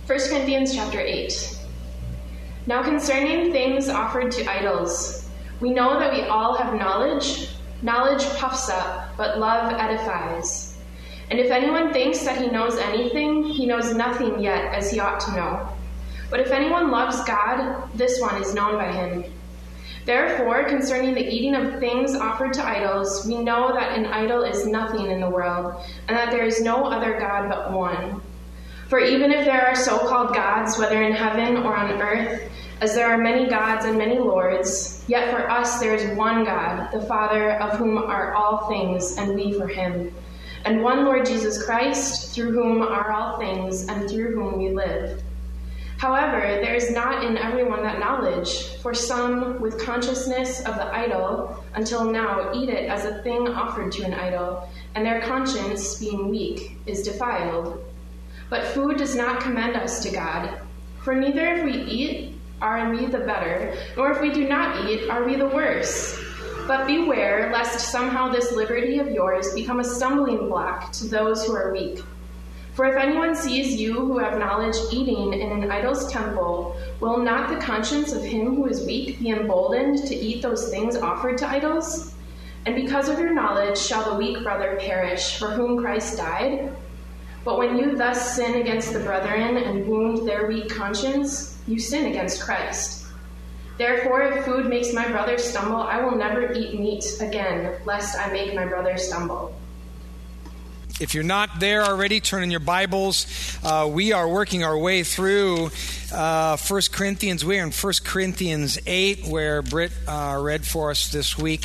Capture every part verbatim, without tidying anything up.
First Corinthians chapter eight. Now concerning things offered to idols, we know that we all have knowledge. Knowledge puffs up, but love edifies. And if anyone thinks that he knows anything, he knows nothing yet as he ought to know. But if anyone loves God, this one is known by him. Therefore, concerning the eating of things offered to idols, we know that an idol is nothing in the world, and that there is no other God but one. For even if there are so-called gods, whether in heaven or on earth, as there are many gods and many lords, yet for us there is one God, the Father, of whom are all things, and we for him, and one Lord Jesus Christ, through whom are all things, and through whom we live. However, there is not in everyone that knowledge, for some, with consciousness of the idol, until now eat it as a thing offered to an idol, and their conscience, being weak, is defiled. But food does not commend us to God, for neither if we eat are we the better, nor if we do not eat are we the worse. But beware lest somehow this liberty of yours become a stumbling block to those who are weak. For if anyone sees you who have knowledge eating in an idol's temple, will not the conscience of him who is weak be emboldened to eat those things offered to idols? And because of your knowledge shall the weak brother perish, for whom Christ died? But when you thus sin against the brethren and wound their weak conscience, you sin against Christ. Therefore, if food makes my brother stumble, I will never eat meat again, lest I make my brother stumble. If you're not there already, turn in your Bibles. Uh, we are working our way through uh, First Corinthians. We're in First Corinthians eight, where Britt uh, read for us this week.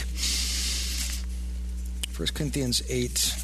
First Corinthians eight.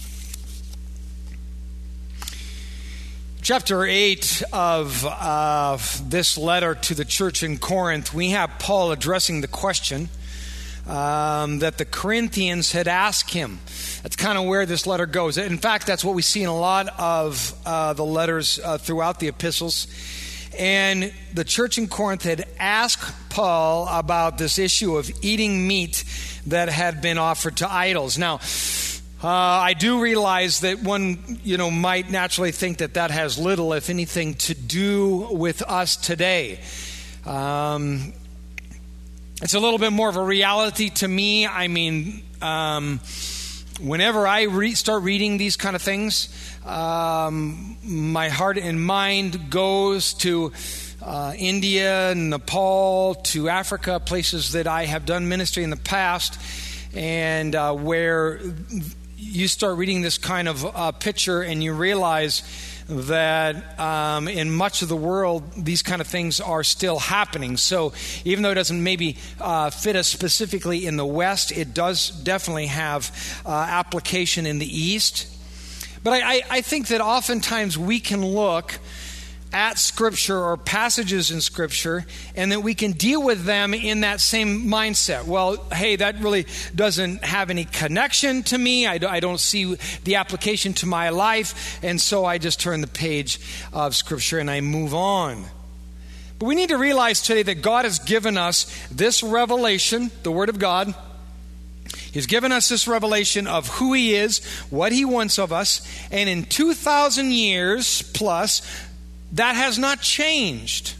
Chapter eight of uh, this letter to the church in Corinth, we have Paul addressing the question um, that the Corinthians had asked him. That's kind of where this letter goes. In fact, that's what we see in a lot of uh, the letters uh, throughout the epistles. And the church in Corinth had asked Paul about this issue of eating meat that had been offered to idols. Now, uh, I do realize that one, you know, might naturally think that that has little, if anything, to do with us today. Um, it's a little bit more of a reality to me. I mean, um, whenever I re- start reading these kind of things, um, my heart and mind goes to uh, India, Nepal, to Africa, places that I have done ministry in the past, and uh, where you start reading this kind of uh, picture and you realize that um, in much of the world, these kind of things are still happening. So even though it doesn't maybe uh, fit us specifically in the West, it does definitely have uh, application in the East. But I, I, I think that oftentimes we can look at Scripture or passages in Scripture and that we can deal with them in that same mindset. Well, hey, that really doesn't have any connection to me. I, I don't see the application to my life, and so I just turn the page of Scripture and I move on. But we need to realize today that God has given us this revelation, the Word of God. He's given us this revelation of who He is, what He wants of us, and in two thousand years plus, that has not changed.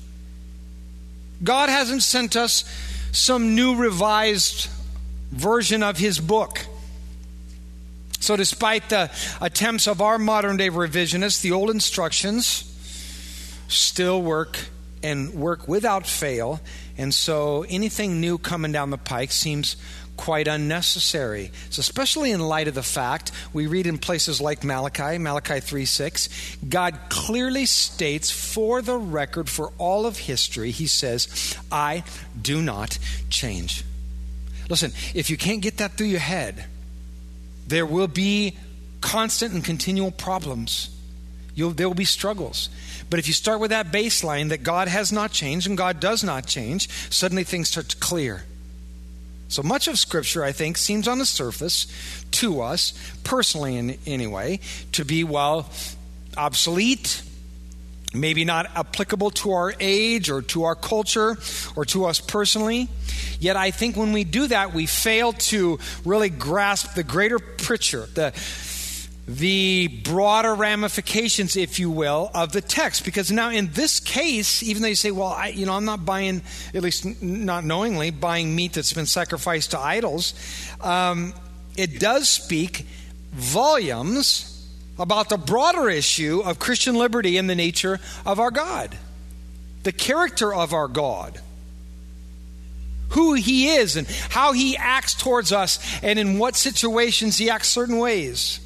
God hasn't sent us some new revised version of His book. So despite the attempts of our modern day revisionists, the old instructions still work and work without fail. And so anything new coming down the pike seems quite unnecessary. So especially in light of the fact we read in places like Malachi, Malachi three six, God clearly states for the record for all of history, He says, I do not change. Listen, if you can't get that through your head, there will be constant and continual problems. You'll, there will be struggles. But if you start with that baseline that God has not changed and God does not change, suddenly things start to clear. So much of Scripture, I think, seems on the surface to us, personally in anyway, to be, well, obsolete, maybe not applicable to our age or to our culture or to us personally. Yet I think when we do that, we fail to really grasp the greater picture, the the broader ramifications, if you will, of the text. Because now in this case, even though you say, well, I, you know, I'm not buying, at least n- not knowingly, buying meat that's been sacrificed to idols, um, it does speak volumes about the broader issue of Christian liberty and the nature of our God, the character of our God, who he is and how he acts towards us and in what situations he acts certain ways.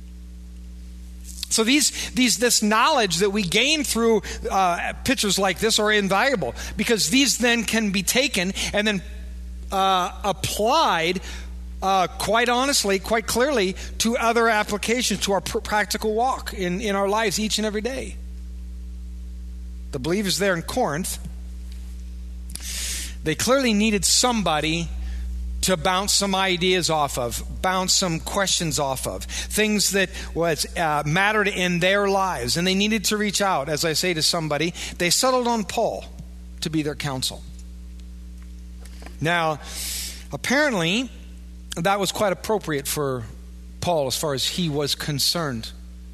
So these, these, this knowledge that we gain through uh, pictures like this are invaluable, because these then can be taken and then uh, applied uh, quite honestly, quite clearly, to other applications, to our pr- practical walk in, in our lives each and every day. The believers there in Corinth, they clearly needed somebody to bounce some ideas off of, bounce some questions off of, things that was uh, mattered in their lives, and they needed to reach out. As I say to somebody, they settled on Paul to be their counsel. Now, apparently, that was quite appropriate for Paul as far as he was concerned.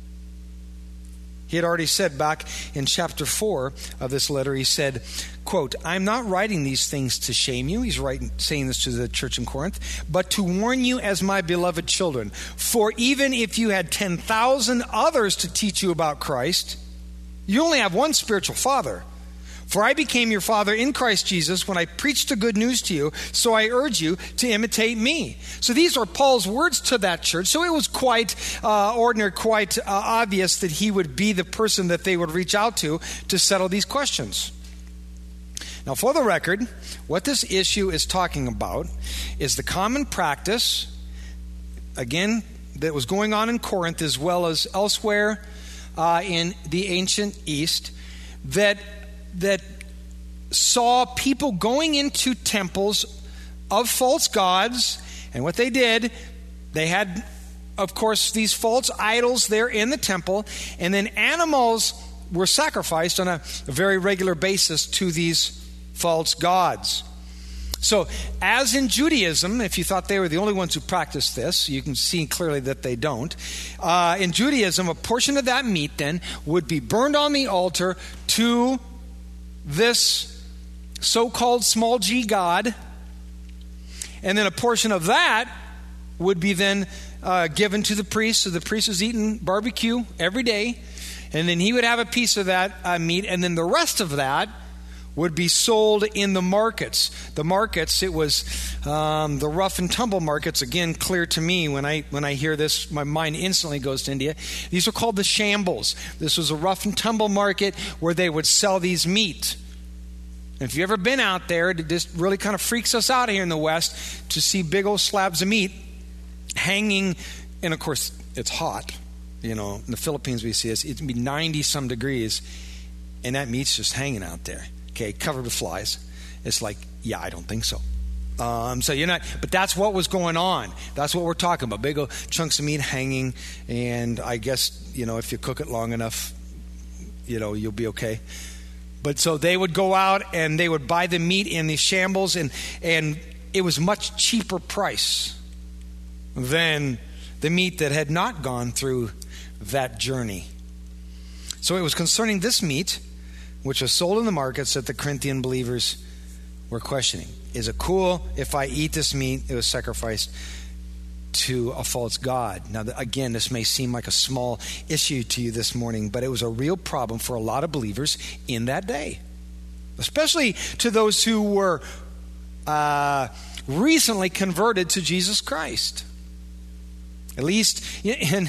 He had already said back in chapter four of this letter, he said, quote, I'm not writing these things to shame you. He's writing, saying this to the church in Corinth, but to warn you as my beloved children. For even if you had ten thousand others to teach you about Christ, you only have one spiritual father. For I became your father in Christ Jesus when I preached the good news to you, so I urge you to imitate me. So these are Paul's words to that church. So it was quite uh, ordinary, quite uh, obvious that he would be the person that they would reach out to to settle these questions. Now, for the record, what this issue is talking about is the common practice, again, that was going on in Corinth as well as elsewhere uh, in the ancient East, that that saw people going into temples of false gods. And what they did, they had, of course, these false idols there in the temple, and then animals were sacrificed on a, a very regular basis to these false gods. So, as in Judaism, if you thought they were the only ones who practiced this, you can see clearly that they don't. Uh, in Judaism, a portion of that meat then would be burned on the altar to this so-called small g god, and then a portion of that would be then uh, given to the priest. So the priest was eating barbecue every day, and then he would have a piece of that uh, meat, and then the rest of that would be sold in the markets. The markets, it was um, the rough and tumble markets. Again, clear to me when I when I hear this, my mind instantly goes to India. These are called the shambles. This was a rough and tumble market where they would sell these meat. And if you've ever been out there, it just really kind of freaks us out here in the West to see big old slabs of meat hanging. And of course, it's hot. You know, in the Philippines we see this. It'd be ninety some degrees, and that meat's just hanging out there. Okay, covered with flies. It's like, yeah, I don't think so. Um, so you're not, but that's what was going on. That's what we're talking about. Big old chunks of meat hanging, and I guess, you know, if you cook it long enough, you know, you'll be okay. But so they would go out and they would buy the meat in these shambles, and and it was much cheaper price than the meat that had not gone through that journey. So it was concerning this meat, which was sold in the markets, that the Corinthian believers were questioning. Is it cool if I eat this meat? It was sacrificed to a false god. Now, again, this may seem like a small issue to you this morning, but it was a real problem for a lot of believers in that day, especially to those who were uh, recently converted to Jesus Christ. At least, in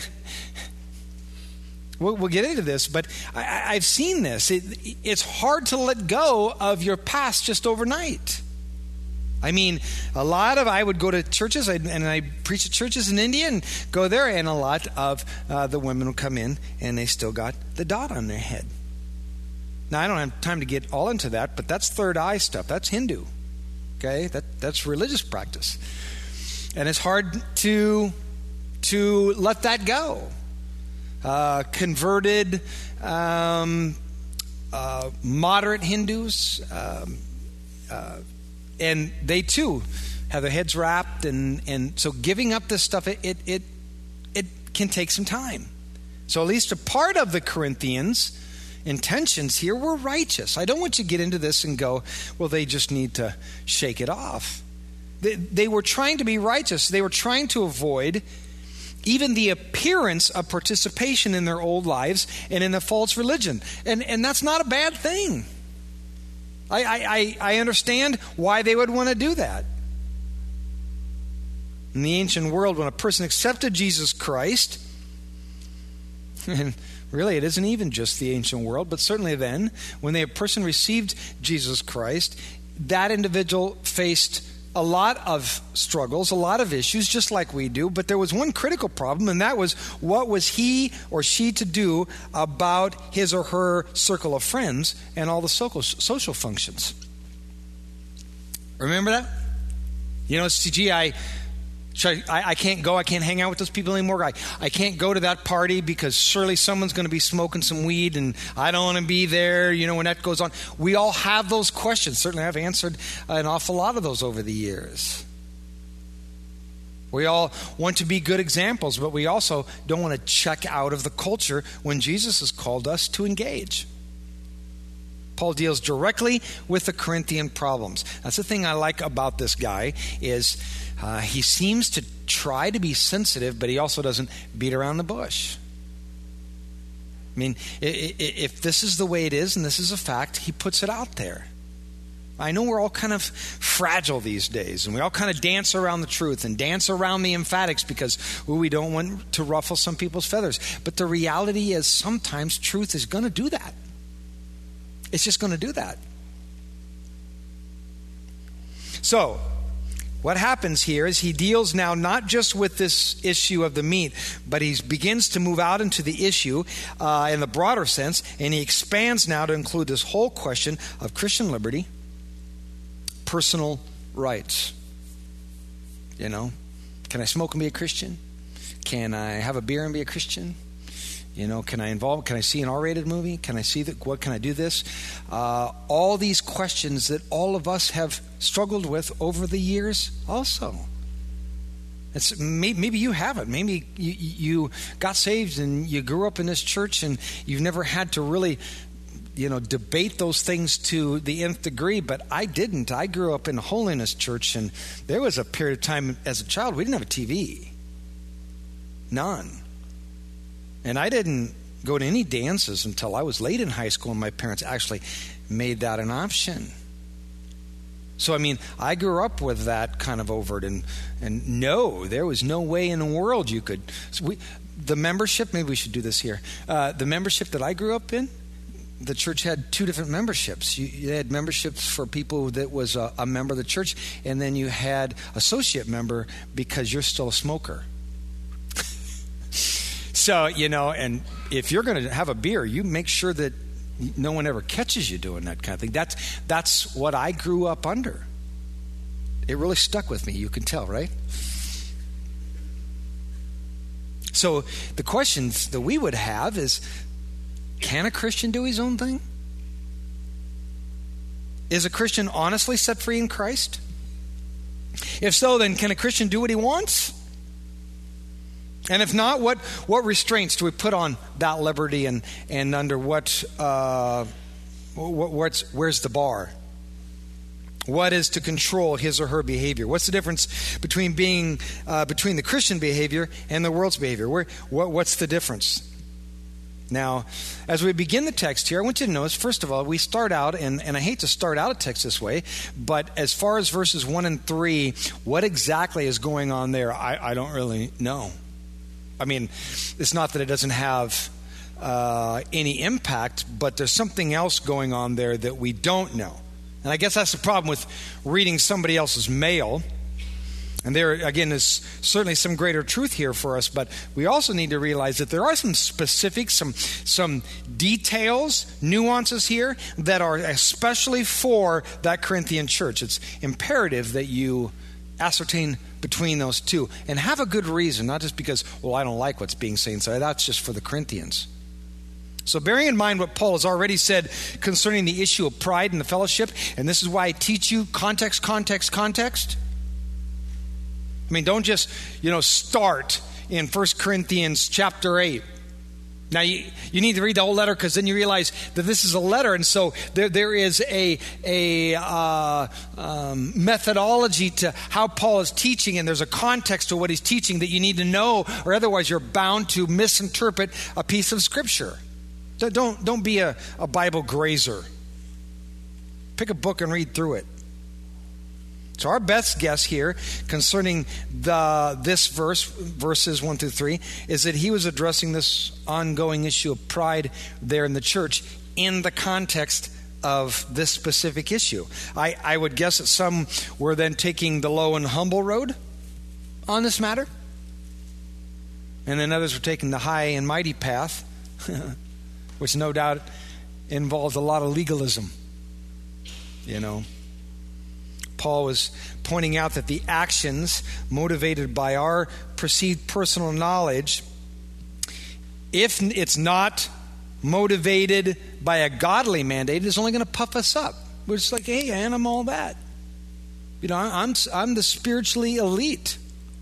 We'll, we'll get into this, but I, I've seen this. It, it's hard to let go of your past just overnight. I mean, a lot of, I would go to churches, and I preach at churches in India and go there, and a lot of uh, the women would come in, and they still got the dot on their head. Now, I don't have time to get all into that, but that's third eye stuff. That's Hindu. Okay? That That's religious practice. And it's hard to to let that go. Uh, converted, um, uh, moderate Hindus, um, uh, and they too have their heads wrapped, and, and so giving up this stuff, it, it it it can take some time. So at least a part of the Corinthians' intentions here were righteous. I don't want you to get into this and go, well, they just need to shake it off. They, they were trying to be righteous. They were trying to avoid even the appearance of participation in their old lives and in a false religion. And, and that's not a bad thing. I, I, I understand why they would want to do that. In the ancient world, when a person accepted Jesus Christ, and really it isn't even just the ancient world, but certainly then, when a person received Jesus Christ, that individual faced a lot of struggles, a lot of issues, just like we do. But there was one critical problem, and that was, what was he or she to do about his or her circle of friends and all the social, social functions? Remember that? You know, C G, I... I, I can't go, I can't hang out with those people anymore. I, I can't go to that party because surely someone's going to be smoking some weed and I don't want to be there, you know, when that goes on. We all have those questions. Certainly I've answered an awful lot of those over the years. We all want to be good examples, but we also don't want to check out of the culture when Jesus has called us to engage. Paul deals directly with the Corinthian problems. That's the thing I like about this guy is uh, he seems to try to be sensitive, but he also doesn't beat around the bush. I mean, if this is the way it is and this is a fact, he puts it out there. I know we're all kind of fragile these days, and we all kind of dance around the truth and dance around the emphatics because ooh, we don't want to ruffle some people's feathers. But the reality is sometimes truth is going to do that. It's just going to do that. So, what happens here is he deals now not just with this issue of the meat, but he begins to move out into the issue uh, in the broader sense, and he expands now to include this whole question of Christian liberty, personal rights. You know, can I smoke and be a Christian? Can I have a beer and be a Christian? You know, can I involve, can I see an R-rated movie? Can I see that, what, can I do this? Uh, all these questions that all of us have struggled with over the years also. It's, maybe you haven't. Maybe you, you got saved and you grew up in this church and you've never had to really, you know, debate those things to the nth degree, but I didn't. I grew up in a holiness church, and there was a period of time as a child we didn't have a T V. None. And I didn't go to any dances until I was late in high school, and my parents actually made that an option. So, I mean, I grew up with that kind of overt, and and no, there was no way in the world you could. So we, the membership, maybe we should do this here. Uh, the membership that I grew up in, the church had two different memberships. You, you had memberships for people that was a, a member of the church, and then you had associate member because you're still a smoker. So, you know, and if you're going to have a beer, you make sure that no one ever catches you doing that kind of thing. That's that's what I grew up under. It really stuck with me, you can tell, right? So the questions that we would have is, can a Christian do his own thing? Is a Christian honestly set free in Christ? If so, then can a Christian do what he wants? And if not, what, what restraints do we put on that liberty, and, and under what, uh, what what's, where's the bar? What is to control his or her behavior? What's the difference between being uh, between the Christian behavior and the world's behavior? Where, what, what's the difference? Now, as we begin the text here, I want you to notice, first of all, we start out, and, and I hate to start out a text this way, but as far as verses one and three, what exactly is going on there, I, I don't really know. I mean, it's not that it doesn't have uh, any impact, but there's something else going on there that we don't know. And I guess that's the problem with reading somebody else's mail. And there, again, is certainly some greater truth here for us, but we also need to realize that there are some specifics, some, some details, nuances here that are especially for that Corinthian church. It's imperative that you ascertain between those two and have a good reason, not just because, well, I don't like what's being said. So that's just for the Corinthians. So bearing in mind what Paul has already said concerning the issue of pride in the fellowship, and this is why I teach you context, context, context. I mean, don't just, you know, start in First Corinthians chapter eight. Now, you, you need to read the whole letter, because then you realize that this is a letter. And so there, there is a, a uh, um, methodology to how Paul is teaching, and there's a context to what he's teaching that you need to know, or otherwise you're bound to misinterpret a piece of Scripture. So don't, don't be a, a Bible grazer. Pick a book and read through it. So our best guess here concerning the this verse, verses one through three, is that he was addressing this ongoing issue of pride there in the church in the context of this specific issue. I, I would guess that some were then taking the low and humble road on this matter, and then others were taking the high and mighty path, which no doubt involved a lot of legalism, you know. Paul was pointing out that the actions motivated by our perceived personal knowledge, if it's not motivated by a godly mandate, is only going to puff us up. We're just like, hey, man, I'm all that. You know, I'm I'm the spiritually elite.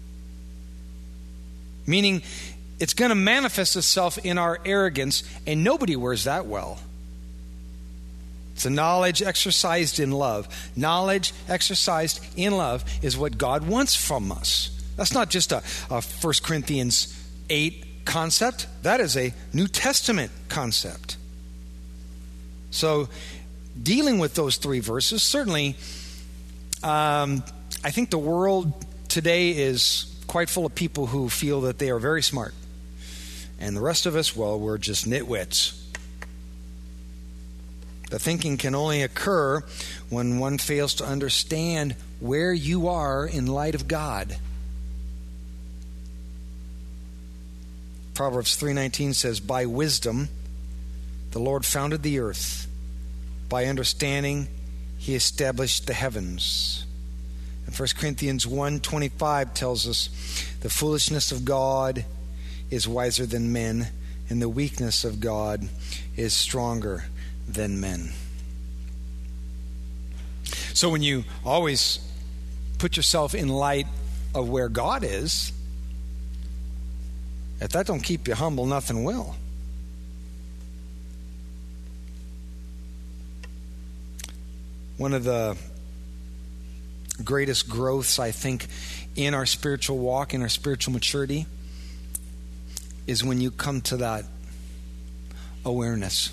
Meaning, it's going to manifest itself in our arrogance, and nobody wears that well. It's a knowledge exercised in love. Knowledge exercised in love is what God wants from us. That's not just a, a First Corinthians eight concept. That is a New Testament concept. So, dealing with those three verses, certainly, um, I think the world today is quite full of people who feel that they are very smart. And the rest of us, well, we're just nitwits. The thinking can only occur when one fails to understand where you are in light of God. Proverbs three nineteen says, "By wisdom the Lord founded the earth. By understanding he established the heavens." And First Corinthians one twenty-five tells us, "The foolishness of God is wiser than men, and the weakness of God is stronger than men." So when you always put yourself in light of where God is, if that don't keep you humble, nothing will. One of the greatest growths, I think, in our spiritual walk, in our spiritual maturity, is when you come to that awareness.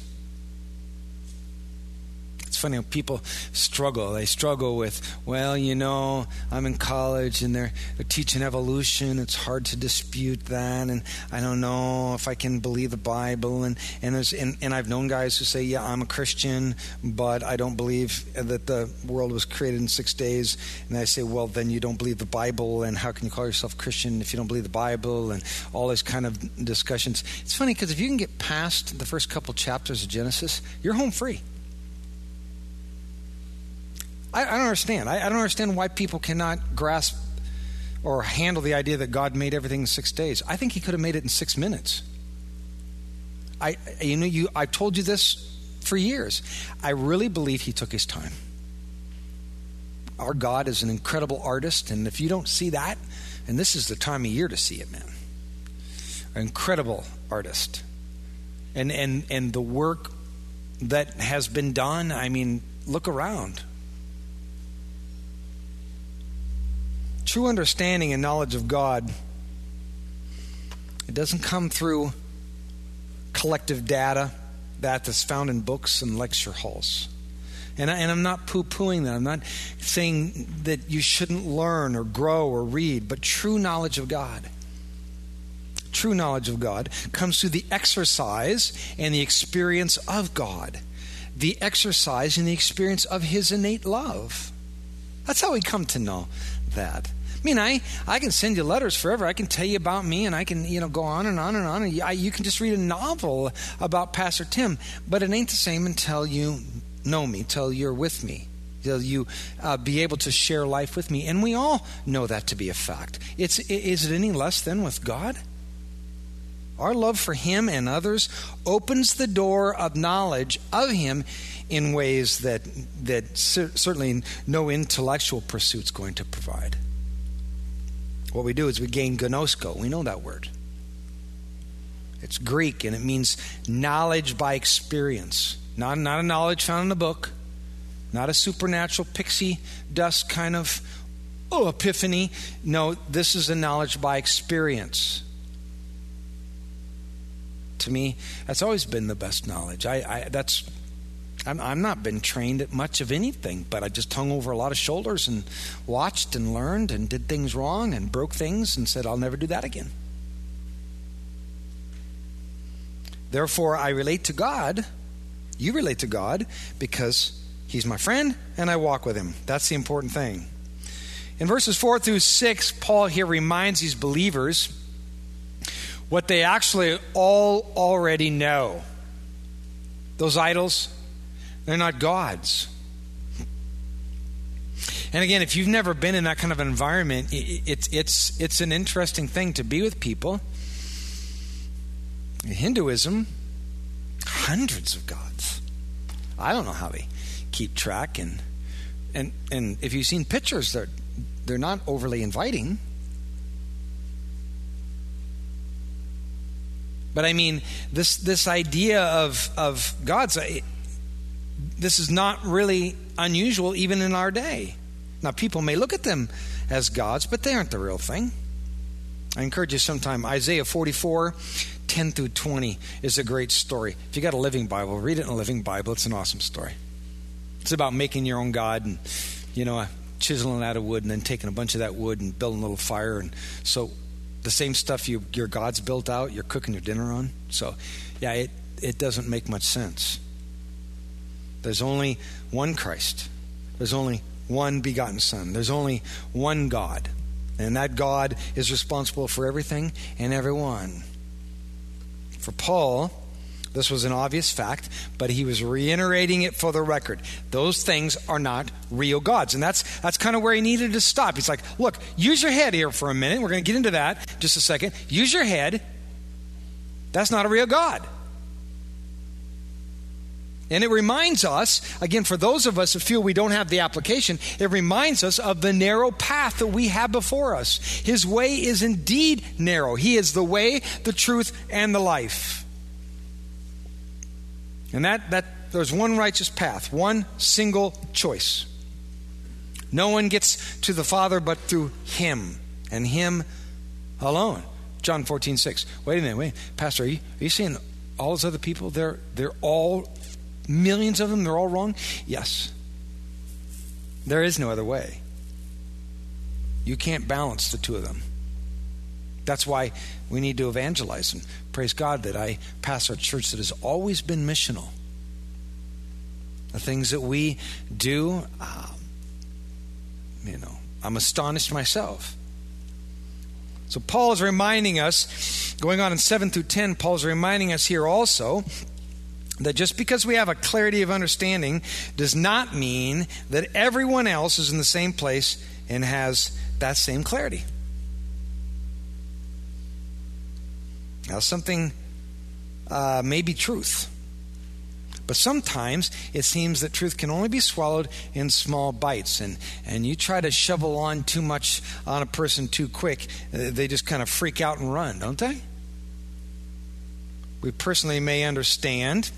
It's funny how people struggle. They struggle with, well, you know, I'm in college and they're, they're teaching evolution. It's hard to dispute that, and I don't know if I can believe the Bible. And and there's and, and I've known guys who say, yeah, I'm a Christian, but I don't believe that the world was created in six days. And I say, well, then you don't believe the Bible, and how can you call yourself Christian if you don't believe the Bible? And all these kind of discussions. It's funny because if you can get past the first couple chapters of Genesis, you're home free. I, I don't understand. I, I don't understand why people cannot grasp or handle the idea that God made everything in six days. I think he could have made it in six minutes. I, you know, you. I've told you this for years. I really believe he took his time. Our God is an incredible artist, and if you don't see that, and this is the time of year to see it, man. An incredible artist. And and and the work that has been done, I mean, look around. True understanding and knowledge of God, it doesn't come through collective data that is found in books and lecture halls. And, I, and I'm not poo-pooing that. I'm not saying that you shouldn't learn or grow or read, but true knowledge of God, true knowledge of God comes through the exercise and the experience of God, the exercise and the experience of his innate love. That's how we come to know that. I mean, I, I can send you letters forever. I can tell you about me, and I can, you know, go on and on and on. And I, you can just read a novel about Pastor Tim, but it ain't the same until you know me, till you're with me, till you uh, be able to share life with me. And we all know that to be a fact. It's is it any less than with God? Our love for him and others opens the door of knowledge of him in ways that that cer- certainly no intellectual pursuit's going to provide. what we do is we gain gnosko. We know that word. It's Greek, and it means knowledge by experience. Not, not a knowledge found in a book, not a supernatural pixie dust kind of oh, epiphany. No, this is a knowledge by experience. To me, that's always been the best knowledge. I, I that's I'm, I'm not been trained at much of anything, but I just hung over a lot of shoulders and watched and learned and did things wrong and broke things and said, I'll never do that again. Therefore, I relate to God. You relate to God because He's my friend and I walk with Him. That's the important thing. In verses four through six, Paul here reminds these believers what they actually all already know. Those idols, they're not gods. And again, if you've never been in that kind of environment, it's it's it's an interesting thing to be with people. In Hinduism, hundreds of gods. I don't know how they keep track, and and and if you've seen pictures, they're they're not overly inviting. But I mean, this this idea of of gods, I, this is not really unusual even in our day. Now, people may look at them as gods, but they aren't the real thing. I encourage you sometime. Isaiah forty-four, ten through twenty is a great story. If you got a Living Bible, read it in a Living Bible. It's an awesome story. It's about making your own God and, you know, chiseling out of wood and then taking a bunch of that wood and building a little fire. And so the same stuff you, your God's built out, you're cooking your dinner on. So, yeah, it, it doesn't make much sense. There's only one Christ. There's only one begotten Son. There's only one God. And that God is responsible for everything and everyone. For Paul, this was an obvious fact, but he was reiterating it for the record. Those things are not real gods. And that's that's kind of where he needed to stop. He's like, look, use your head here for a minute. We're going to get into that in just a second. Use your head. That's not a real God. And it reminds us, again, for those of us who feel we don't have the application, it reminds us of the narrow path that we have before us. His way is indeed narrow. He is the way, the truth, and the life. And that, that there's one righteous path, one single choice. No one gets to the Father but through Him, and Him alone. John fourteen six. Wait a minute, wait. Pastor, are you, are you saying all those other people, they're they're all... millions of them, they're all wrong? Yes. There is no other way. You can't balance the two of them. That's why we need to evangelize. And praise God that I pastor a church that has always been missional. The things that we do, um, you know, I'm astonished myself. So Paul is reminding us, going on in seven through ten, Paul is reminding us here also that just because we have a clarity of understanding does not mean that everyone else is in the same place and has that same clarity. Now, something uh, may be truth, but sometimes it seems that truth can only be swallowed in small bites, and, and you try to shovel on too much on a person too quick, they just kind of freak out and run, don't they? We personally may understand.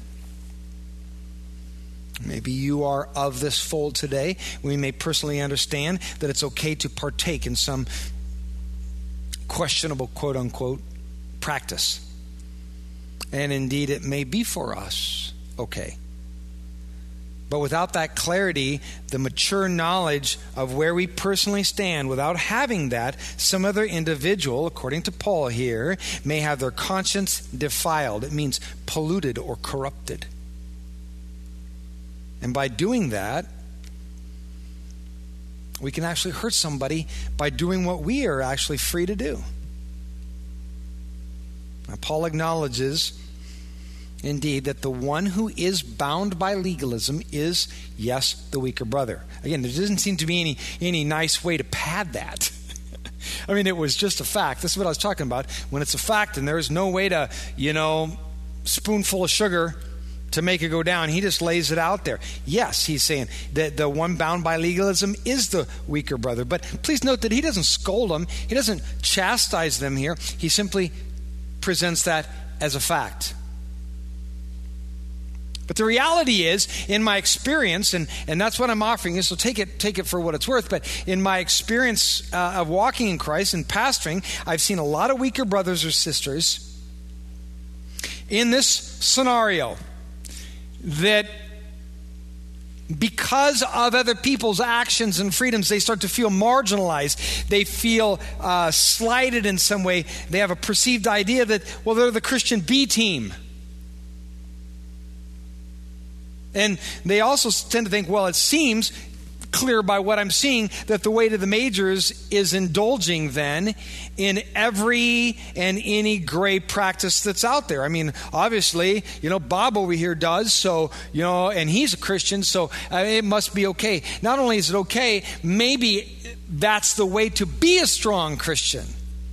Maybe you are of this fold today. We may personally understand that it's okay to partake in some questionable, quote-unquote, practice. And indeed, it may be for us okay. But without that clarity, the mature knowledge of where we personally stand, without having that, some other individual, according to Paul here, may have their conscience defiled. It means polluted or corrupted. And by doing that, we can actually hurt somebody by doing what we are actually free to do. Now, Paul acknowledges, indeed, that the one who is bound by legalism is, yes, the weaker brother. Again, there doesn't seem to be any, any nice way to pad that. I mean, it was just a fact. This is what I was talking about. When it's a fact and there is no way to, you know, spoonful of sugar to make it go down. He just lays it out there. Yes, he's saying that the one bound by legalism is the weaker brother. But please note that he doesn't scold them. He doesn't chastise them here. He simply presents that as a fact. But the reality is, in my experience, and, and that's what I'm offering you, so take it take it for what it's worth, but in my experience uh, of walking in Christ and pastoring, I've seen a lot of weaker brothers or sisters in this scenario that because of other people's actions and freedoms, they start to feel marginalized. They feel uh, slighted in some way. They have a perceived idea that, well, they're the Christian B team. And they also tend to think, well, it seems clear by what I'm seeing that the way to the majors is indulging then in every and any gray practice that's out there. I mean, obviously, you know, Bob over here does, so, you know, and he's a Christian, so uh, it must be okay. Not only is it okay, maybe that's the way to be a strong Christian.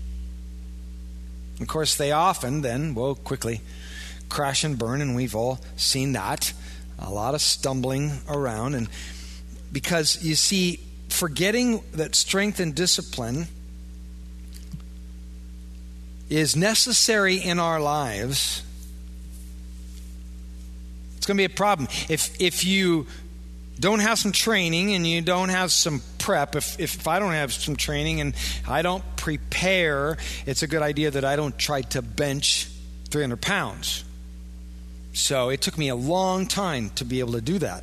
Of course, they often then, well, quickly crash and burn, and we've all seen that. A lot of stumbling around. And because, you see, forgetting that strength and discipline is necessary in our lives, it's going to be a problem. If if you don't have some training and you don't have some prep, if, if I don't have some training and I don't prepare, it's a good idea that I don't try to bench three hundred pounds. So it took me a long time to be able to do that.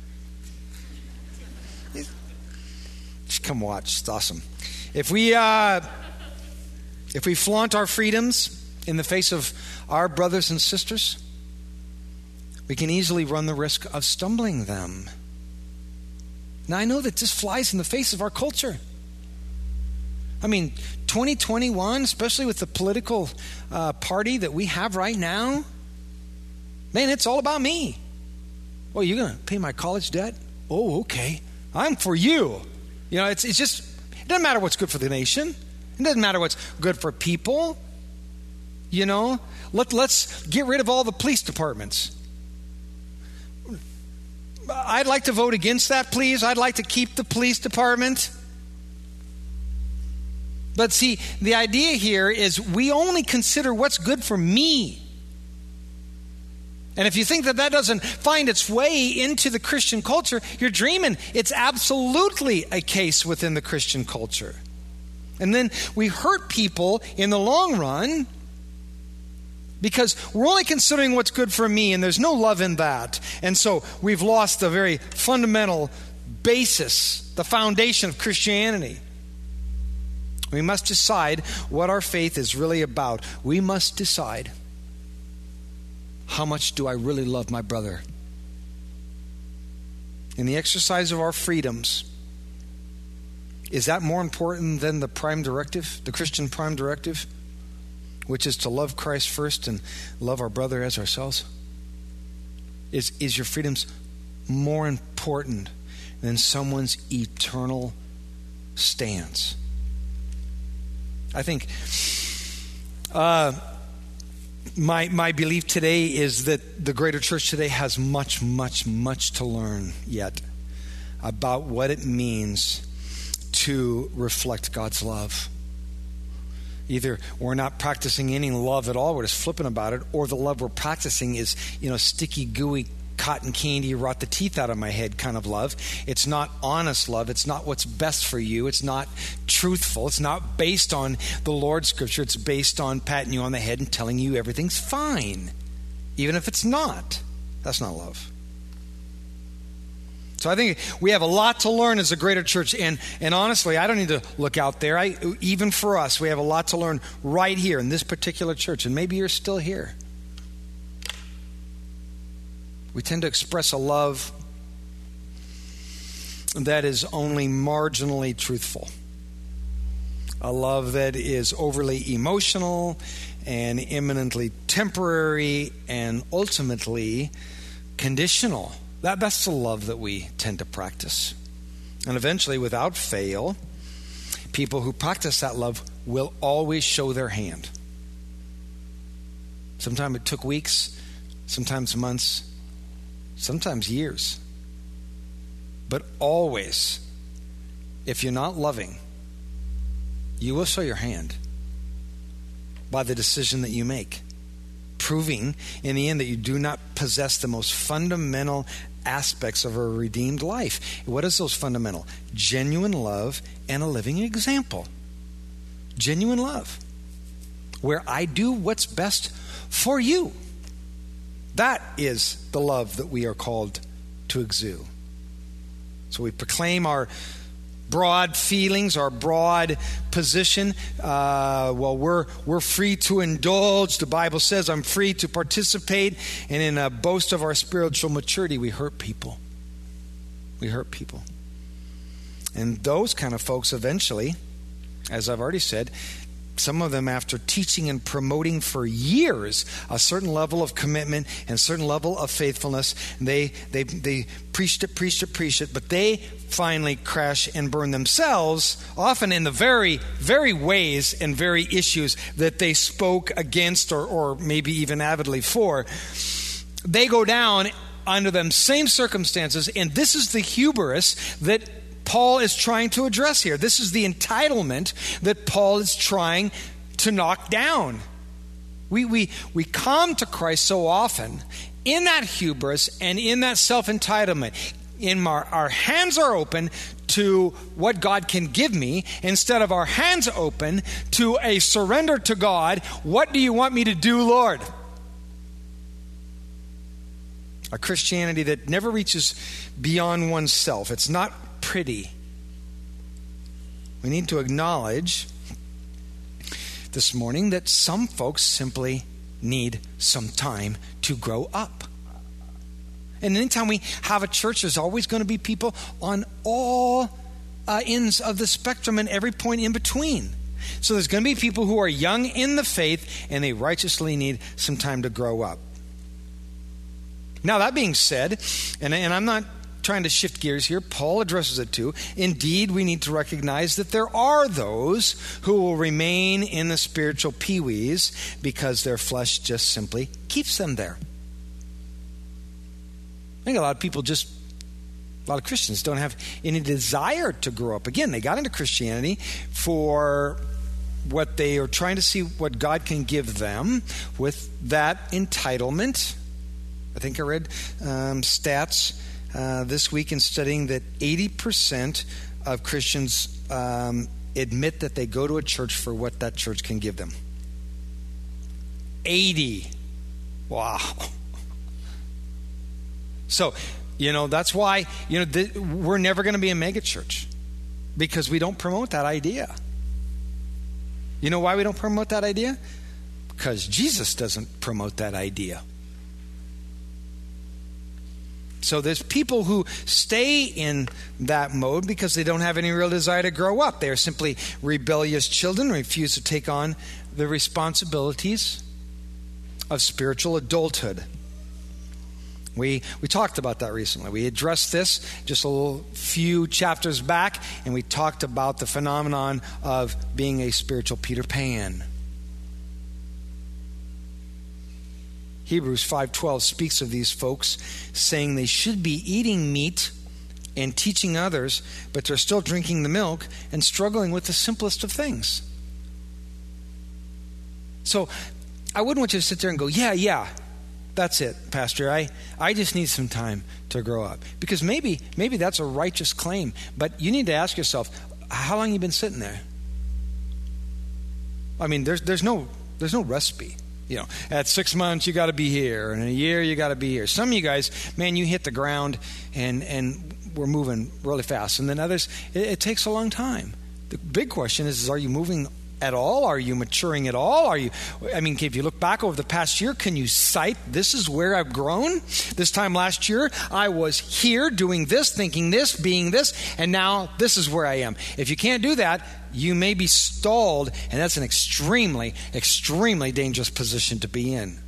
Just come watch. It's awesome. If we uh, if we flaunt our freedoms in the face of our brothers and sisters, we can easily run the risk of stumbling them. Now, I know that this flies in the face of our culture. I mean, twenty twenty-one, especially with the political uh, party that we have right now, man, it's all about me. Well, you're going to pay my college debt? Oh, okay. I'm for you. You know, it's it's just, it doesn't matter what's good for the nation. It doesn't matter what's good for people. You know, Let, let's get rid of all the police departments. I'd like to vote against that, please. I'd like to keep the police department. But see, the idea here is we only consider what's good for me. And if you think that that doesn't find its way into the Christian culture, you're dreaming. It's absolutely a case within the Christian culture. And then we hurt people in the long run because we're only considering what's good for me, and there's no love in that. And so we've lost the very fundamental basis, the foundation of Christianity. We must decide what our faith is really about. We must decide, how much do I really love my brother? In the exercise of our freedoms, is that more important than the prime directive, the Christian prime directive, which is to love Christ first and love our brother as ourselves? Is, is your freedoms more important than someone's eternal stance? I think uh, my my belief today is that the greater church today has much, much, much to learn yet about what it means to reflect God's love. Either we're not practicing any love at all, we're just flippant about it, or the love we're practicing is, you know, sticky, gooey, cotton candy, rot the teeth out of my head kind of love. It's not honest love. It's not what's best for you. It's not truthful. It's not based on the Lord's scripture. It's based on patting you on the head and telling you everything's fine, even if it's not. That's not love. So I think we have a lot to learn as a greater church, and and honestly, I don't need to look out there. I, even for us, we have a lot to learn right here in this particular church, and maybe you're still here. We tend to express a love that is only marginally truthful. A love that is overly emotional and imminently temporary and ultimately conditional. That, that's the love that we tend to practice. And eventually, without fail, people who practice that love will always show their hand. Sometimes it took weeks, sometimes months, sometimes years. But always, if you're not loving, you will show your hand by the decision that you make, proving in the end that you do not possess the most fundamental aspects of a redeemed life. What is those fundamental? Genuine love and a living example. Genuine love, where I do what's best for you. That is the love that we are called to exude. So we proclaim our broad feelings, our broad position. Uh, well, we're we're free to indulge. The Bible says I'm free to participate. And in a boast of our spiritual maturity, we hurt people. We hurt people. And those kind of folks eventually, as I've already said, some of them after teaching and promoting for years a certain level of commitment and a certain level of faithfulness, they they they preached it, preached it, preached it, but they finally crash and burn themselves, often in the very, very ways and very issues that they spoke against or, or maybe even avidly for. They go down under them same circumstances, and this is the hubris that Paul is trying to address here. This is the entitlement that Paul is trying to knock down. We, we, we come to Christ so often in that hubris and in that self-entitlement. In our, our hands are open to what God can give me instead of our hands open to a surrender to God. What do you want me to do, Lord? A Christianity that never reaches beyond oneself. It's not pretty. We need to acknowledge this morning that some folks simply need some time to grow up. And anytime we have a church, there's always going to be people on all uh, ends of the spectrum and every point in between. So there's going to be people who are young in the faith and they righteously need some time to grow up. Now, that being said, and, and I'm not trying to shift gears here, Paul addresses it too. Indeed, we need to recognize that there are those who will remain in the spiritual peewees because their flesh just simply keeps them there. I think a lot of people just, a lot of Christians don't have any desire to grow up. Again, they got into Christianity for what they are trying to see what God can give them with that entitlement. I think I read um, stats uh, this week in studying that eighty percent of Christians um, admit that they go to a church for what that church can give them. eighty. Wow. So, you know, that's why, you know, th- we're never going to be a mega church because we don't promote that idea. You know why we don't promote that idea? Because Jesus doesn't promote that idea. So there's people who stay in that mode because they don't have any real desire to grow up. They are simply rebellious children, refuse to take on the responsibilities of spiritual adulthood. We we talked about that recently. We addressed this just a little few chapters back, and we talked about the phenomenon of being a spiritual Peter Pan. Hebrews five twelve speaks of these folks, saying they should be eating meat and teaching others, but they're still drinking the milk and struggling with the simplest of things. So I wouldn't want you to sit there and go, yeah, yeah, that's it, Pastor. I, I just need some time to grow up. Because maybe maybe that's a righteous claim, but you need to ask yourself, how long have you been sitting there? I mean, there's there's no there's no recipe. You know, at six months you got to be here, and in a year you got to be here. Some of you guys, man, you hit the ground and and we're moving really fast, and then others, it, it takes a long time. The big question is, is are you moving at all? Are you maturing at all? Are you, I mean, if you look back over the past year, can you cite, this is where I've grown? This time last year, I was here doing this, thinking this, being this, and now this is where I am. If you can't do that, you may be stalled, and that's an extremely, extremely dangerous position to be in.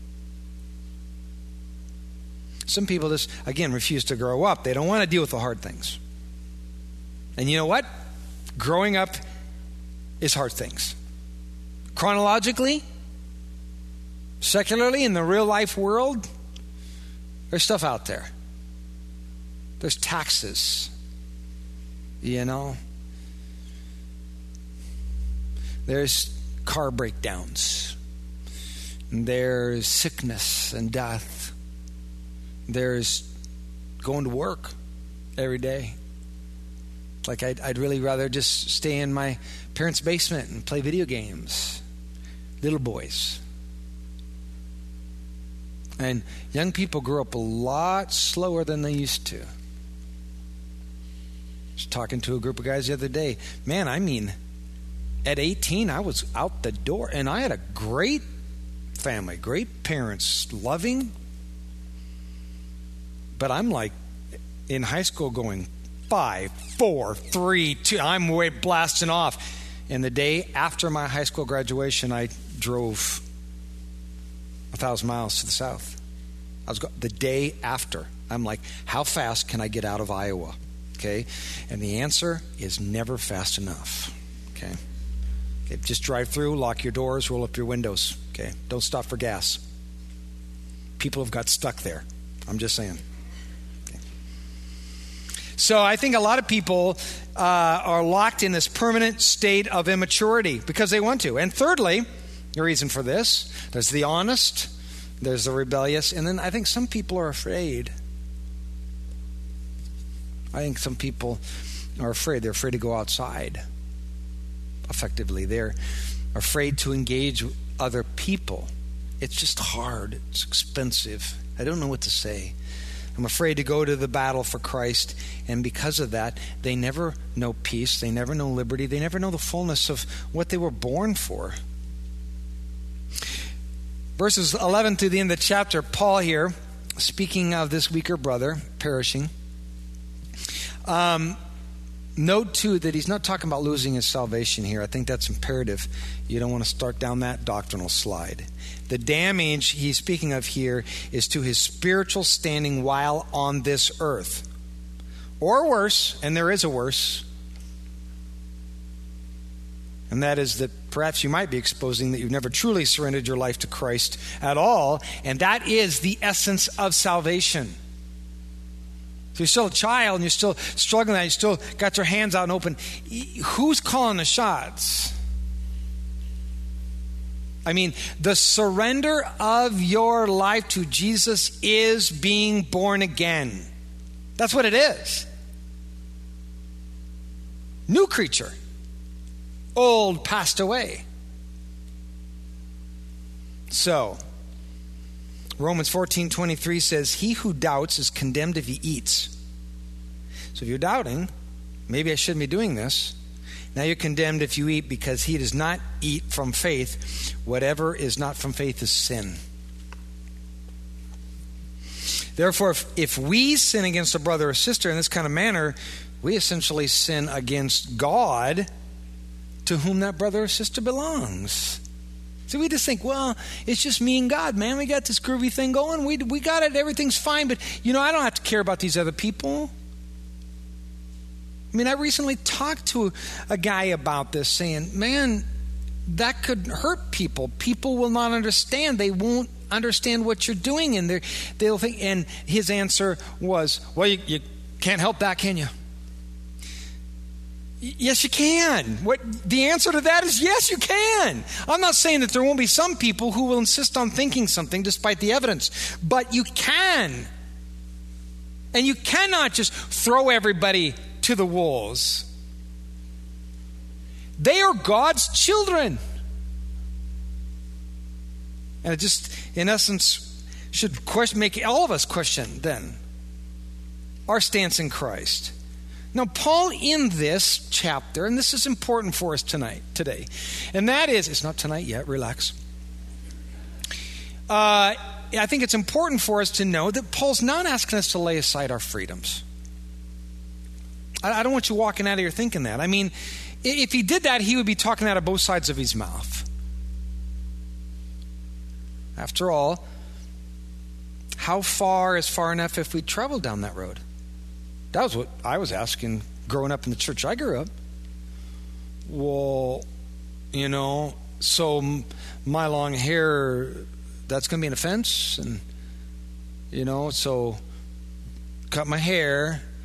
Some people just, again, refuse to grow up. They don't want to deal with the hard things. And you know what? Growing up is hard things. Chronologically, secularly, in the real life world, there's stuff out there. There's taxes, you know. There's car breakdowns. There's sickness and death. There's going to work every day. Like I'd, I'd really rather just stay in my parents' basement and play video games. Little boys. And young people grow up a lot slower than they used to. I was talking to a group of guys the other day. Man, I mean, at eighteen, I was out the door, and I had a great family, great parents, loving. But I'm like in high school going five, four, three, two. I'm way blasting off. And the day after my high school graduation, I drove a thousand miles to the south. I was go- the day after. I'm like, how fast can I get out of Iowa? Okay, and the answer is never fast enough. Okay. Okay, just drive through, lock your doors, roll up your windows. Okay, don't stop for gas. People have got stuck there. I'm just saying. Okay. So I think a lot of people uh, are locked in this permanent state of immaturity because they want to. And thirdly, the reason for this, there's the honest, there's the rebellious, and then I think some people are afraid. I think some people are afraid. They're afraid to go outside. Effectively, they're afraid to engage other people. It's just hard. It's expensive. I don't know what to say. I'm afraid to go to the battle for Christ, and because of that, they never know peace. They never know liberty. They never know the fullness of what they were born for. Verses eleven through the end of the chapter, Paul here, speaking of this weaker brother perishing, um, note, too, that he's not talking about losing his salvation here. I think that's imperative. You don't want to start down that doctrinal slide. The damage he's speaking of here is to his spiritual standing while on this earth. Or worse, and there is a worse, and that is that perhaps you might be exposing that you've never truly surrendered your life to Christ at all, and that is the essence of salvation. So you're still a child and you're still struggling that, you still got your hands out and open. Who's calling the shots? I mean, the surrender of your life to Jesus is being born again. That's what it is. New creature. Old passed away. So, Romans fourteen twenty-three says, he who doubts is condemned if he eats. So if you're doubting, maybe I shouldn't be doing this. Now you're condemned if you eat, because he does not eat from faith. Whatever is not from faith is sin. Therefore, if, if we sin against a brother or sister in this kind of manner, we essentially sin against God, to whom that brother or sister belongs. So we just think, well, it's just me and God, man. We got this groovy thing going. We we got it. Everything's fine. But, you know, I don't have to care about these other people. I mean, I recently talked to a guy about this, saying, man, that could hurt people. People will not understand. They won't understand what you're doing. And they they'll think. And his answer was, well, you, you can't help that, can you? Yes, you can. What the answer to that is yes, you can. I'm not saying that there won't be some people who will insist on thinking something despite the evidence, but you can. And you cannot just throw everybody to the wolves. They are God's children. And it just, in essence, should question, make all of us question then our stance in Christ. Now, Paul in this chapter, and this is important for us tonight, today, and that is, it's not tonight yet, relax. Uh, I think it's important for us to know that Paul's not asking us to lay aside our freedoms. I, I don't want you walking out of here thinking that. I mean, if he did that, he would be talking out of both sides of his mouth. After all, how far is far enough if we traveled down that road? That was what I was asking growing up in the church I grew up. Well, you know, so my long hair, that's going to be an offense? And, you know, so cut my hair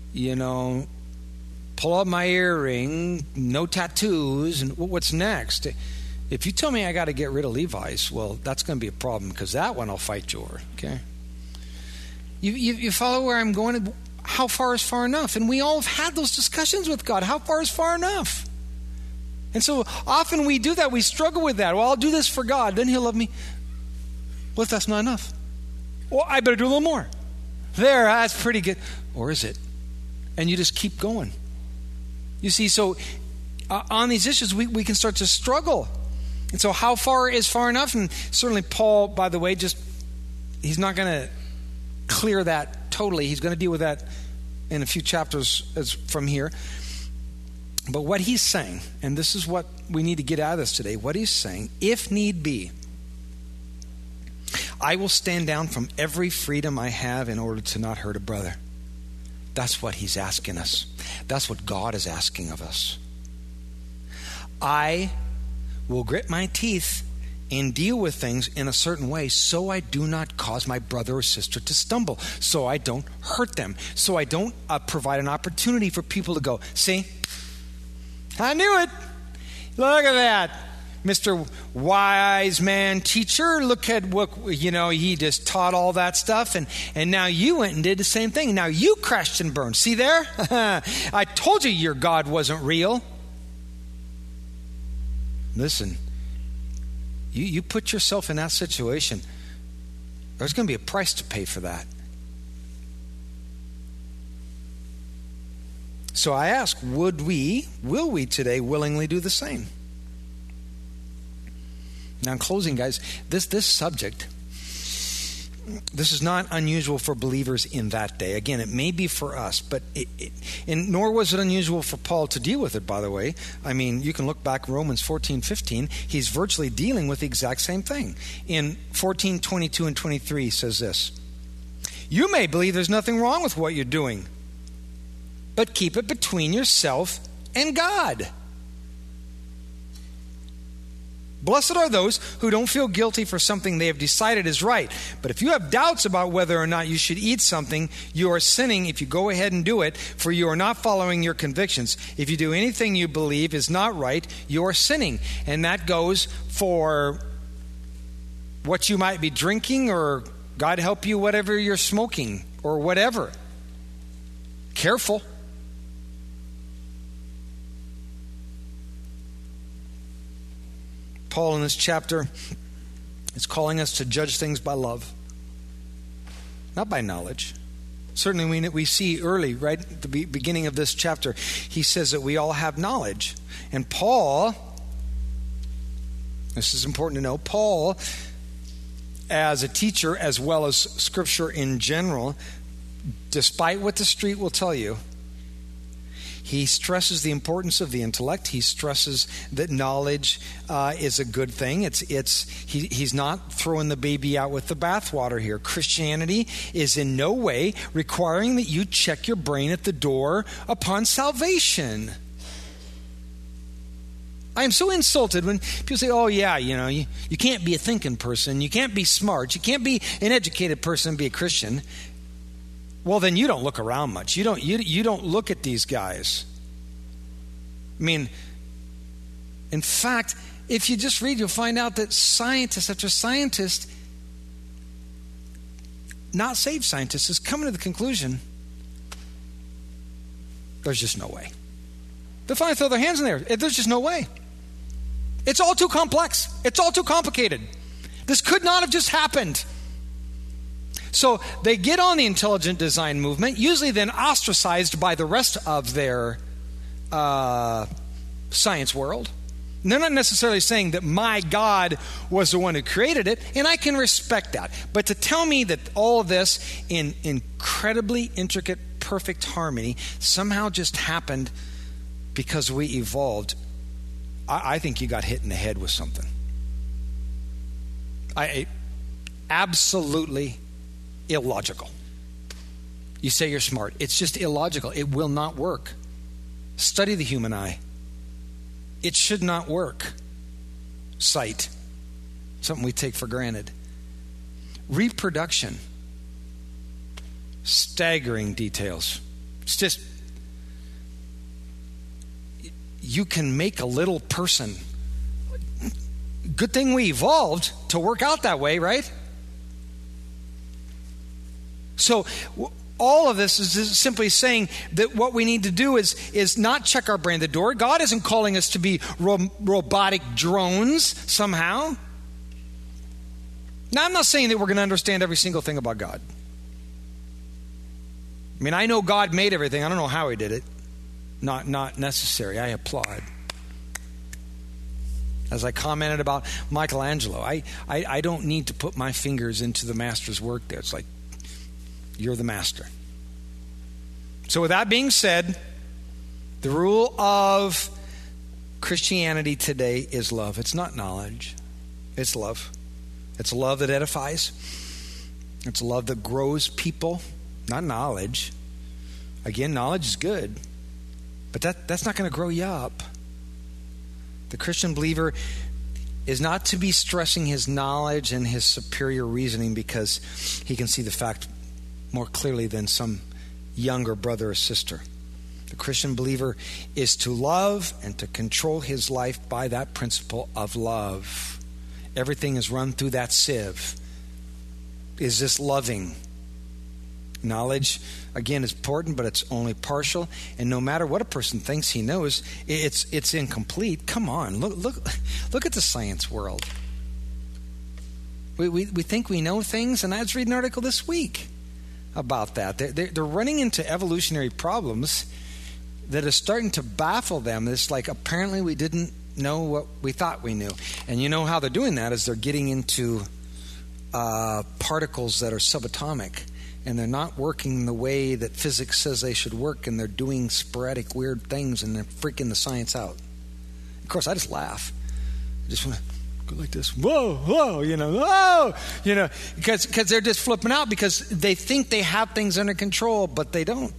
you know, pull out my earring, no tattoos, and what's next? If you tell me I got to get rid of Levi's, well, that's going to be a problem, because that one I'll fight you over, okay? You, you, you follow where I'm going? How far is far enough? And we all have had those discussions with God. How far is far enough? And so often we do that. We struggle with that. Well, I'll do this for God, then he'll love me. Well, if that's not enough, well, I better do a little more. There, that's pretty good. Or is it? And you just keep going. You see, so uh, on these issues, we, we can start to struggle. And so how far is far enough? And certainly Paul, by the way, just, he's not going to clear that totally. He's going to deal with that in a few chapters as from here. But what he's saying, and this is what we need to get out of this today, what he's saying, if need be, I will stand down from every freedom I have in order to not hurt a brother. That's what he's asking us. That's what God is asking of us. I will grit my teeth and deal with things in a certain way so I do not cause my brother or sister to stumble, so I don't hurt them, so I don't uh, provide an opportunity for people to go, see, I knew it. Look at that. Mister Wise Man Teacher, look at what, you know, he just taught all that stuff, and, and now you went and did the same thing. Now you crashed and burned. See there? I told you your God wasn't real. Listen, you, you put yourself in that situation, there's going to be a price to pay for that. So I ask, would we, will we today willingly do the same? Now in closing, guys, this, this subject, this is not unusual for believers in that day. Again, it may be for us, but it, it, and nor was it unusual for Paul to deal with it, by the way. I mean, you can look back Romans fourteen fifteen. He's virtually dealing with the exact same thing. In fourteen twenty-two and twenty-three, he says this, you may believe there's nothing wrong with what you're doing, but keep it between yourself and God. Blessed are those who don't feel guilty for something they have decided is right. But if you have doubts about whether or not you should eat something, you are sinning if you go ahead and do it, for you are not following your convictions. If you do anything you believe is not right, you are sinning. And that goes for what you might be drinking, or God help you, whatever you're smoking or whatever. Careful. Paul in this chapter is calling us to judge things by love, not by knowledge. Certainly we, we see early, right at the beginning of this chapter, he says that we all have knowledge. And Paul, this is important to know, Paul, as a teacher as well as Scripture in general, despite what the street will tell you, he stresses the importance of the intellect. He stresses that knowledge uh, is a good thing. It's it's he, he's not throwing the baby out with the bathwater here. Christianity is in no way requiring that you check your brain at the door upon salvation. I am so insulted when people say, oh yeah, you know, you, you can't be a thinking person. You can't be smart. You can't be an educated person and be a Christian. Well, then you don't look around much. You don't you, you don't look at these guys. I mean, in fact, if you just read, you'll find out that scientists after scientists, not saved scientists, is coming to the conclusion there's just no way. They finally throw their hands in there. There's just no way. It's all too complex. It's all too complicated. This could not have just happened. So they get on the intelligent design movement, usually then ostracized by the rest of their uh, science world. And they're not necessarily saying that my God was the one who created it, and I can respect that. But to tell me that all of this in incredibly intricate, perfect harmony somehow just happened because we evolved, I, I think you got hit in the head with something. I, I absolutely illogical. You say you're smart. It's just illogical. It will not work. Study the human eye. It should not work. Sight. Something we take for granted. Reproduction. Staggering details. It's just, you can make a little person. Good thing we evolved to work out that way, right? So all of this is simply saying that what we need to do is, is not check our brain at the door. God isn't calling us to be ro- robotic drones somehow. Now, I'm not saying that we're going to understand every single thing about God. I mean, I know God made everything. I don't know how he did it. Not, not necessary. I applaud. As I commented about Michelangelo, I, I, I don't need to put my fingers into the master's work there. It's like, you're the master. So with that being said, the rule of Christianity today is love. It's not knowledge. It's love. It's love that edifies. It's love that grows people, not knowledge. Again, knowledge is good, but that, that's not going to grow you up. The Christian believer is not to be stressing his knowledge and his superior reasoning because he can see the fact more clearly than some younger brother or sister. The Christian believer is to love and to control his life by that principle of love. Everything is run through that sieve. Is this loving? Knowledge, again, is important, but it's only partial. And no matter what a person thinks he knows, it's it's incomplete. Come on, look look look at the science world. We we, we think we know things, and I was reading an article this week about that. They're, they're, they're running into evolutionary problems that are starting to baffle them. It's like apparently we didn't know what we thought we knew. And you know how they're doing that is they're getting into uh, particles that are subatomic. And they're not working the way that physics says they should work. And they're doing sporadic weird things and they're freaking the science out. Of course, I just laugh. I just want to go like this. Whoa, whoa, you know, whoa, you know, because because they're just flipping out because they think they have things under control, but they don't.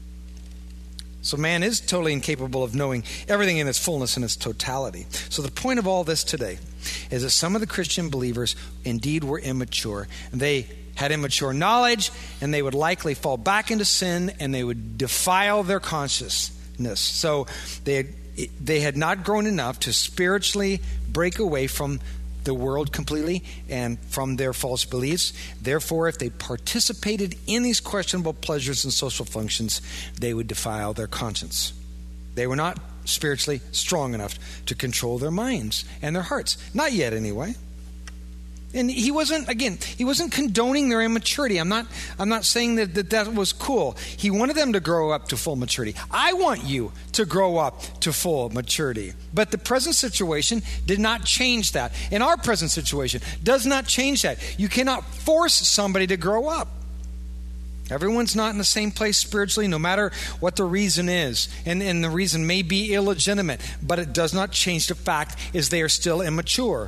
So man is totally incapable of knowing everything in its fullness and its totality. So the point of all this today is that some of the Christian believers indeed were immature. They had immature knowledge, and they would likely fall back into sin, and they would defile their consciousness. So they had, they had not grown enough to spiritually break away from the world completely and from their false beliefs. Therefore, if they participated in these questionable pleasures and social functions, they would defile their conscience. They were not spiritually strong enough to control their minds and their hearts. Not yet, anyway. And he wasn't, again, he wasn't condoning their immaturity. I'm not I'm not saying that, that that was cool. He wanted them to grow up to full maturity. I want you to grow up to full maturity. But the present situation did not change that. And our present situation does not change that. You cannot force somebody to grow up. Everyone's not in the same place spiritually, no matter what the reason is. And, and the reason may be illegitimate, but it does not change the fact is they are still immature.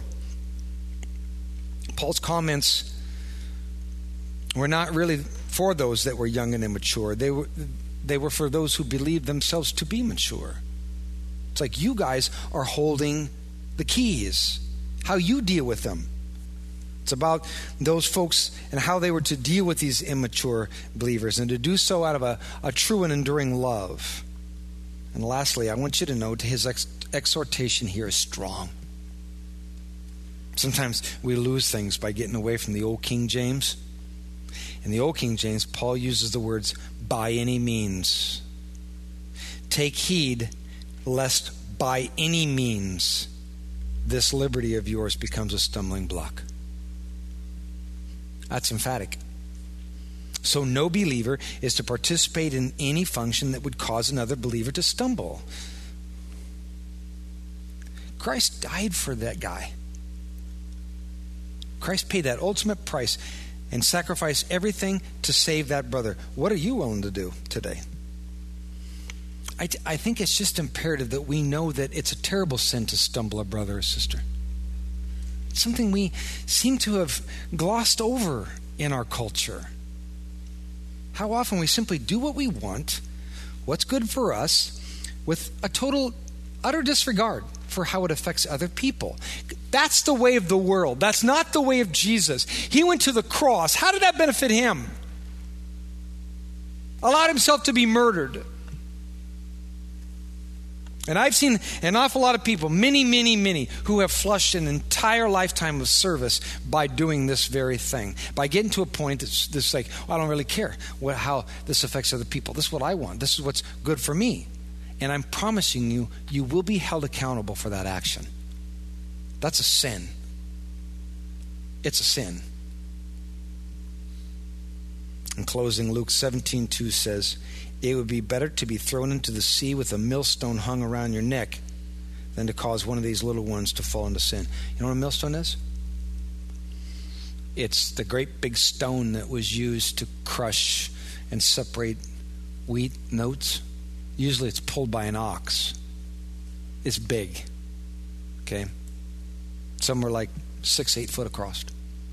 Paul's comments were not really for those that were young and immature. They were they were for those who believed themselves to be mature. It's like you guys are holding the keys, how you deal with them. It's about those folks and how they were to deal with these immature believers and to do so out of a, a true and enduring love. And lastly, I want you to note his ex- exhortation here is strong. Sometimes we lose things by getting away from the old King James. In the old King James, Paul uses the words, by any means. Take heed lest by any means this liberty of yours becomes a stumbling block. That's emphatic. So no believer is to participate in any function that would cause another believer to stumble. Christ died for that guy. Christ paid that ultimate price and sacrificed everything to save that brother. What are you willing to do today? I, t- I think it's just imperative that we know that it's a terrible sin to stumble a brother or sister. It's something we seem to have glossed over in our culture. How often we simply do what we want, what's good for us, with a total, utter disregard for how it affects other people. That's the way of the world. That's not the way of Jesus. He went to the cross. How did that benefit him? allowed himself to be murdered. And I've seen an awful lot of people, many, many, many, who have flushed an entire lifetime of service by doing this very thing. By getting to a point that's, that's like, well, I don't really care what, how this affects other people. This is what I want. This is what's good for me. And I'm promising you, you will be held accountable for that action. That's a sin. It's a sin. In closing, Luke seventeen two says, it would be better to be thrown into the sea with a millstone hung around your neck than to cause one of these little ones to fall into sin. You know what a millstone is? It's the great big stone that was used to crush and separate wheat and oats. Usually it's pulled by an ox. It's big. Okay? Some were like six, eight foot across.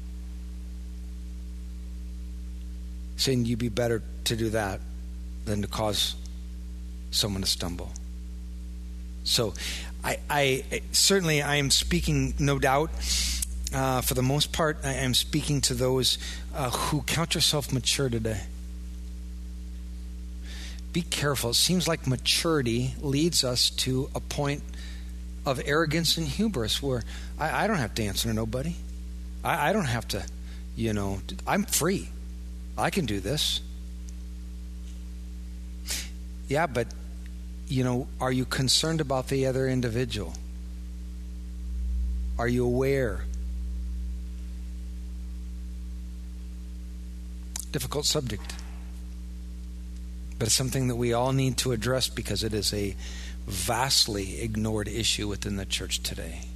Saying you'd be better to do that than to cause someone to stumble. So I, I certainly I am speaking, no doubt, uh, for the most part, I am speaking to those uh, who count yourself mature today. Be careful. It seems like maturity leads us to a point of arrogance and hubris where I, I don't have to answer to nobody. I, I don't have to, you know, I'm free. I can do this. Yeah, but, you know, are you concerned about the other individual? Are you aware? Difficult subject. But it's something that we all need to address because it is a vastly ignored issue within the church today.